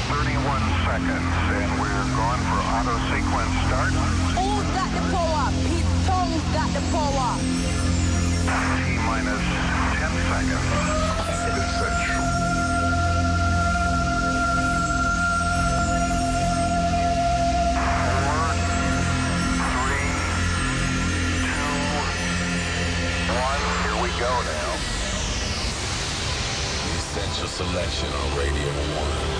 31 seconds, and we're going for auto sequence start. Who's got the power? Pete Tong's got the power. T minus 10 seconds. Essential. 4, 3, 2, 1. Here we go now. Essential selection on Radio 1.